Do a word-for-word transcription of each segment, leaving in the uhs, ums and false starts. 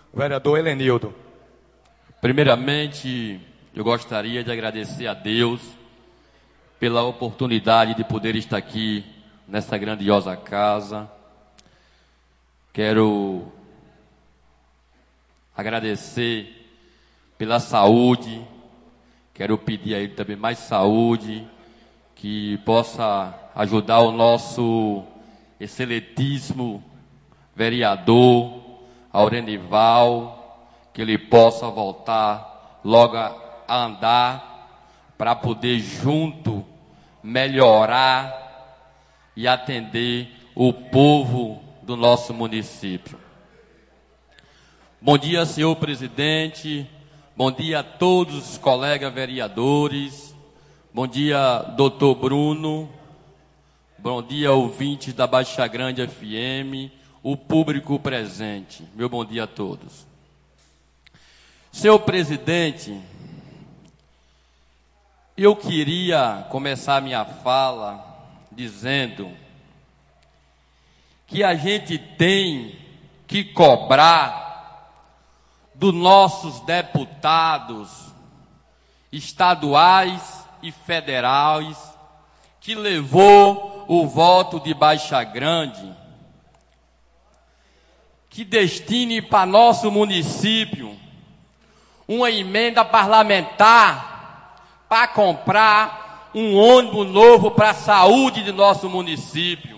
Vereador Helenildo. Primeiramente, eu gostaria de agradecer a Deus pela oportunidade de poder estar aqui nessa grandiosa casa. Quero agradecer pela saúde. Quero pedir a Ele também mais saúde, que possa ajudar o nosso excelentíssimo vereador Aurenival, que ele possa voltar logo a andar para poder junto melhorar e atender o povo do nosso município. Bom dia, senhor presidente. Bom dia a todos os colegas vereadores. Bom dia, doutor Bruno. Bom dia, ouvintes da Baixa Grande F M, o público presente. Meu bom dia a todos. Senhor presidente, eu queria começar minha fala dizendo que a gente tem que cobrar dos nossos deputados estaduais e federais que levou o voto de Baixa Grande, que destine para nosso município uma emenda parlamentar para comprar um ônibus novo para a saúde de nosso município.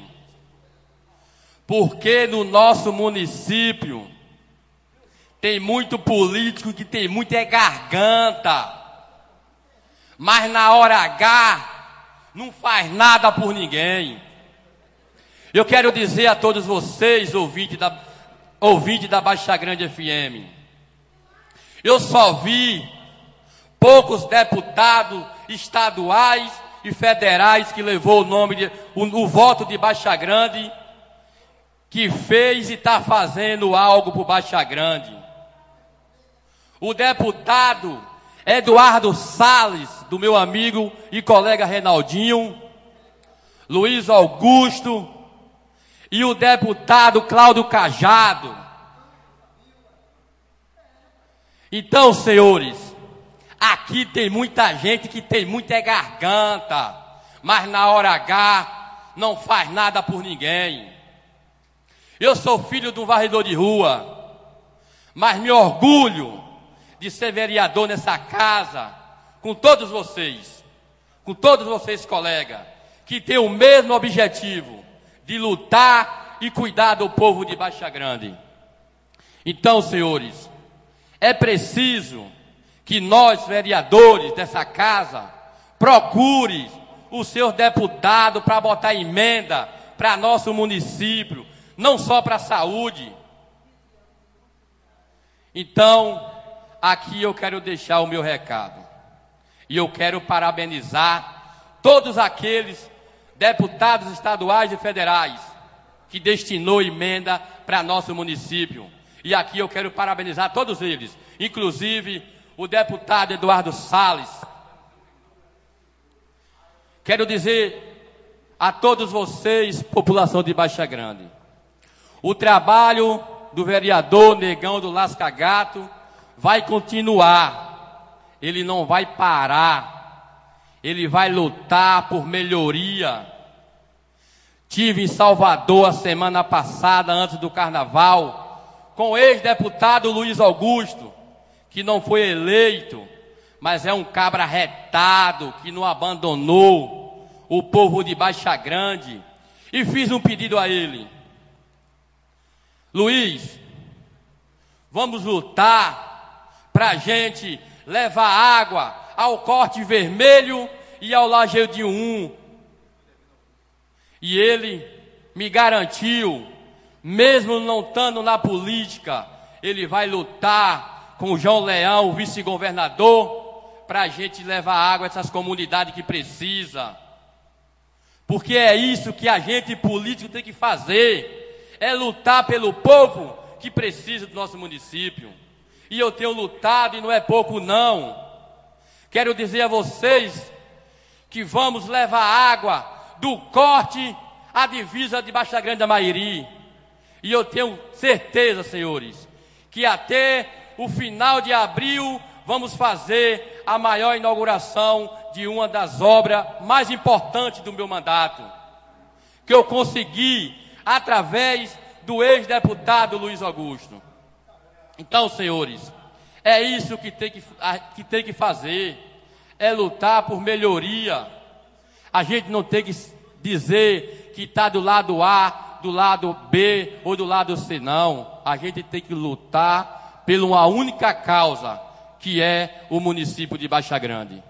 Porque no nosso município tem muito político que tem muita é garganta, mas na hora H não faz nada por ninguém. Eu quero dizer a todos vocês, ouvintes da, ouvintes da Baixa Grande F M, eu só vi poucos deputados estaduais e federais que levou o nome de, o, o voto de Baixa Grande, que fez e está fazendo algo por Baixa Grande. O deputado Eduardo Salles, do meu amigo e colega Reinaldinho, Luiz Augusto, e o deputado Cláudio Cajado. Então, senhores, aqui tem muita gente que tem muita garganta, mas na hora H não faz nada por ninguém. Eu sou filho de um varredor de rua, mas me orgulho de ser vereador nessa casa, com todos vocês, com todos vocês, colegas, que têm o mesmo objetivo, de lutar e cuidar do povo de Baixa Grande. Então, senhores, é preciso que nós, vereadores dessa casa, procure os seus deputados para botar emenda para nosso município, não só para a saúde. Então, aqui eu quero deixar o meu recado. E eu quero parabenizar todos aqueles deputados estaduais e federais que destinou emenda para nosso município. E aqui eu quero parabenizar todos eles, inclusive o deputado Eduardo Salles. Quero dizer a todos vocês, população de Baixa Grande, o trabalho do vereador Negão do Lasca Gato vai continuar, ele não vai parar, ele vai lutar por melhoria. Tive em Salvador a semana passada, antes do carnaval, com o ex-deputado Luiz Augusto, que não foi eleito, mas é um cabra retado, que não abandonou o povo de Baixa Grande, e fiz um pedido a ele: Luiz, vamos lutar para a gente levar água ao Corte Vermelho e ao Lajeado um. E ele me garantiu, mesmo não estando na política, ele vai lutar com o João Leão, o vice-governador, para a gente levar água a essas comunidades que precisam. Porque é isso que a gente político tem que fazer, é lutar pelo povo que precisa do nosso município. E eu tenho lutado, e não é pouco não. Quero dizer a vocês que vamos levar água do Corte à divisa de Baixa Grande da Mairi. E eu tenho certeza, senhores, que até o final de abril vamos fazer a maior inauguração de uma das obras mais importantes do meu mandato, que eu consegui através do ex-deputado Luiz Augusto. Então, senhores, é isso que tem que, que tem que fazer, é lutar por melhoria. A gente não tem que dizer que está do lado A, do lado B ou do lado C, não. A gente tem que lutar por uma única causa, que é o município de Baixa Grande.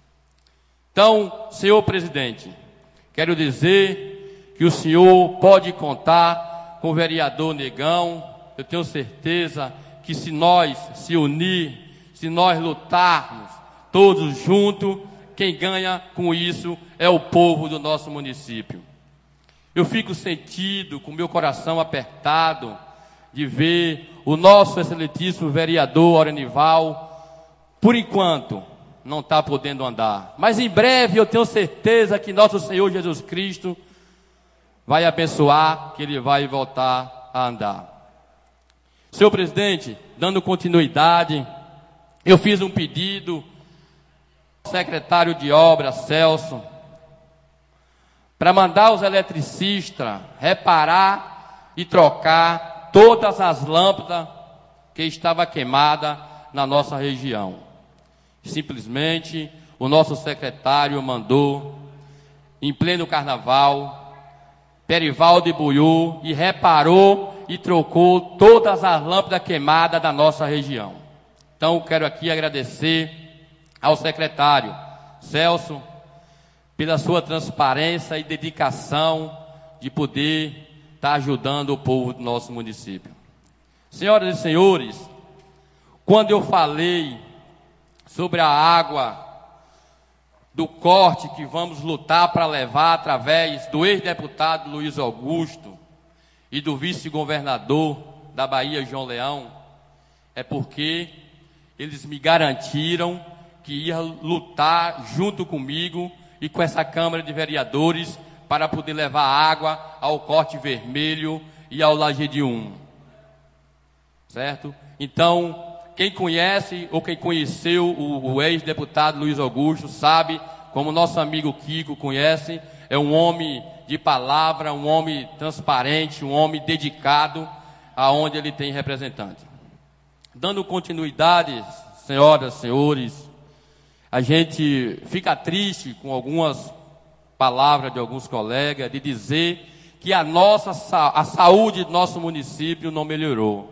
Então, senhor presidente, quero dizer que o senhor pode contar com o vereador Negão. Eu tenho certeza que se nós se unir, se nós lutarmos todos juntos, quem ganha com isso é o povo do nosso município. Eu fico sentido, com meu coração apertado, de ver o nosso excelentíssimo vereador Orenival, por enquanto, não está podendo andar. Mas em breve eu tenho certeza que nosso Senhor Jesus Cristo vai abençoar, que ele vai voltar a andar. Senhor presidente, dando continuidade, eu fiz um pedido ao secretário de obras, Celso, para mandar os eletricistas reparar e trocar todas as lâmpadas que estavam queimadas na nossa região. Simplesmente, o nosso secretário mandou, em pleno carnaval, Perivaldo Buiú, e reparou e trocou todas as lâmpadas queimadas da nossa região. Então, quero aqui agradecer ao secretário Celso pela sua transparência e dedicação de poder estar ajudando o povo do nosso município. Senhoras e senhores, quando eu falei sobre a água do corte que vamos lutar para levar através do ex-deputado Luiz Augusto e do vice-governador da Bahia, João Leão, é porque eles me garantiram que ia lutar junto comigo e com essa Câmara de Vereadores para poder levar água ao Corte Vermelho e ao Lajeado um. Certo? Então, quem conhece ou quem conheceu o, o ex-deputado Luiz Augusto sabe, como nosso amigo Kiko conhece, é um homem de palavra, um homem transparente, um homem dedicado aonde ele tem representante. Dando continuidade, senhoras, senhores, a gente fica triste com algumas palavras de alguns colegas de dizer que a nossa a saúde do nosso município não melhorou.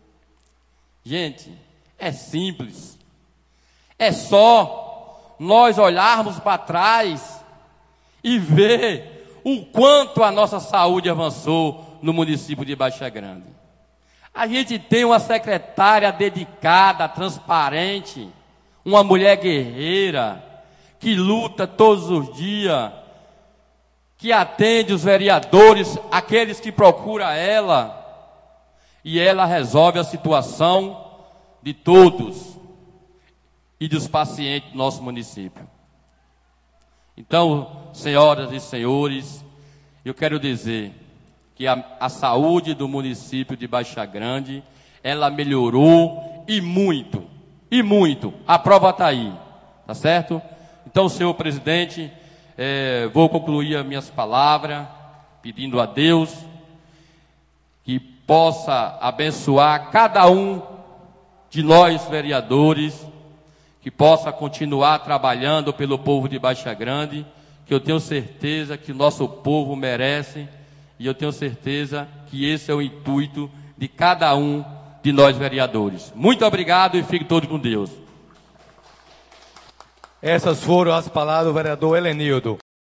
Gente, é simples. É só nós olharmos para trás e ver o quanto a nossa saúde avançou no município de Baixa Grande. A gente tem uma secretária dedicada, transparente, uma mulher guerreira, que luta todos os dias, que atende os vereadores, aqueles que procuram ela, e ela resolve a situação de todos e dos pacientes do nosso município. Então, senhoras e senhores, eu quero dizer que a, a saúde do município de Baixa Grande, ela melhorou e muito, e muito. A prova está aí, tá certo? Então, senhor presidente, é, vou concluir as minhas palavras, pedindo a Deus que possa abençoar cada um de nós vereadores, que possa continuar trabalhando pelo povo de Baixa Grande, que eu tenho certeza que o nosso povo merece, e eu tenho certeza que esse é o intuito de cada um de nós vereadores. Muito obrigado e fiquem todos com Deus. Essas foram as palavras do vereador Helenildo.